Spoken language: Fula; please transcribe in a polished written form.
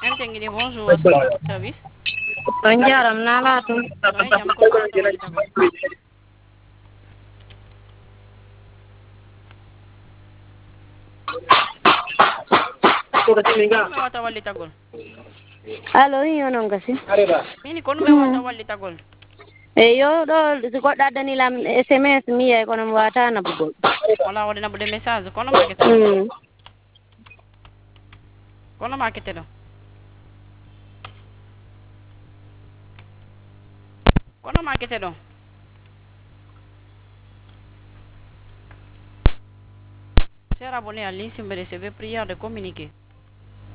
Entengini bonjour service on jaram tu. no e jam kono wawata wallita kon kono wawata wallitagol Allo yonon gasi. mini ko ɗume wawata wallitagol Yo ɗo so goɗɗo addanilam SMS mi yiyay kono mi wata nabugol. wala waɗi naɓude message kono makete ɗo kono makete ɗo kono makete ɗo cher abonné à l'insieme recevez prière de communiquer